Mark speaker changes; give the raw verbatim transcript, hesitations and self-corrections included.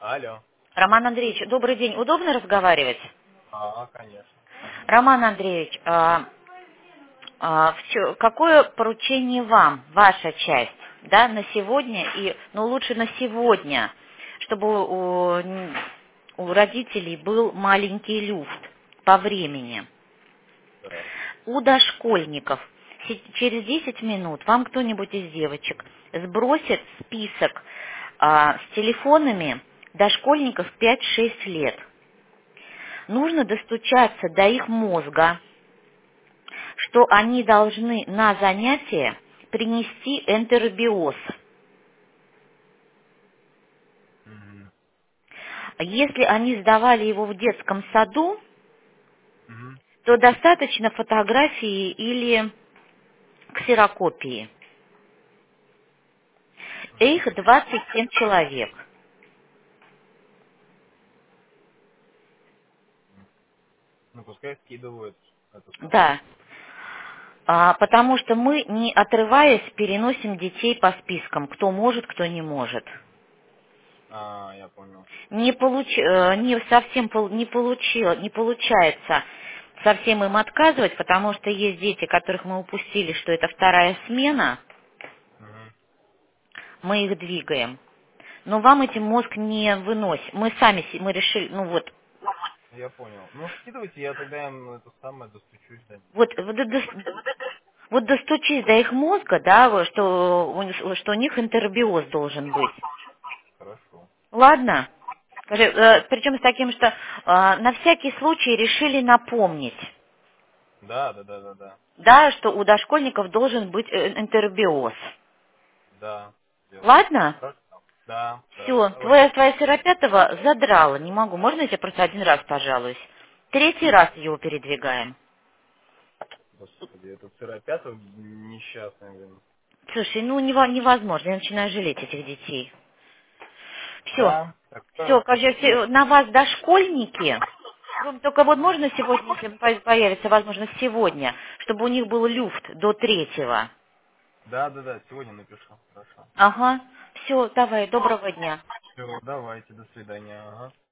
Speaker 1: Алло.
Speaker 2: Роман Андреевич, добрый день. Удобно разговаривать?
Speaker 1: А, конечно.
Speaker 2: Роман Андреевич, а, а, в чё- какое поручение вам, ваша часть, да, на сегодня и, ну, лучше на сегодня, чтобы у, н- у родителей был маленький люфт по времени.
Speaker 1: Так.
Speaker 2: У дошкольников се- через десять минут вам кто-нибудь из девочек сбросит список а, с телефонами дошкольников пять-шесть лет. Нужно достучаться до их мозга, что они должны на занятие принести энтеробиоз.
Speaker 1: Мгм.
Speaker 2: Если они сдавали его в детском саду,
Speaker 1: Мгм.
Speaker 2: то достаточно фотографии или ксерокопии. Их двадцать семь человек.
Speaker 1: Ну, пускай скидывают это самое.
Speaker 2: Да. А, потому что мы, не отрываясь, переносим детей по спискам, кто может, кто не может.
Speaker 1: А, я понял.
Speaker 2: Не, получ- э, не совсем пол- не, получило, не получается совсем им отказывать, потому что есть дети, которых мы упустили, что это вторая смена,
Speaker 1: Мгм.
Speaker 2: мы их двигаем. Но вам этим мозг не выносит. Мы сами, се- мы решили, ну вот,
Speaker 1: Я понял. Ну, скидывайте, я тогда им это самое достучусь до них.
Speaker 2: вот, вот, до- до- вот достучись до их мозга, да, вот, что, у них- что у них интербиоз должен быть.
Speaker 1: Хорошо.
Speaker 2: Ладно? Скажи, э, причем с таким, что э, на всякий случай решили напомнить.
Speaker 1: Да, да, да, да, да.
Speaker 2: Да, что у дошкольников должен быть э, энтеробиоз.
Speaker 1: Да, сделаю.
Speaker 2: Ладно?
Speaker 1: Хорошо. Да, да,
Speaker 2: Все,
Speaker 1: давай.
Speaker 2: твоя, твоя сыропятого задрала, не могу. Можно я тебе просто один раз пожалуюсь? Третий раз его передвигаем.
Speaker 1: Господи, этот сыропятый несчастный, блин.
Speaker 2: Слушай, ну нево- невозможно, я начинаю жалеть этих детей. Все,
Speaker 1: Да, так что,
Speaker 2: все, кажется, на вас дошкольники. Вам только вот можно сегодня, если по- появится возможность сегодня, чтобы у них был люфт до третьего.
Speaker 1: да, да, да, сегодня напишу. Хорошо.
Speaker 2: Ага, все, давай, доброго дня.
Speaker 1: Все, давайте, до свидания. Ага.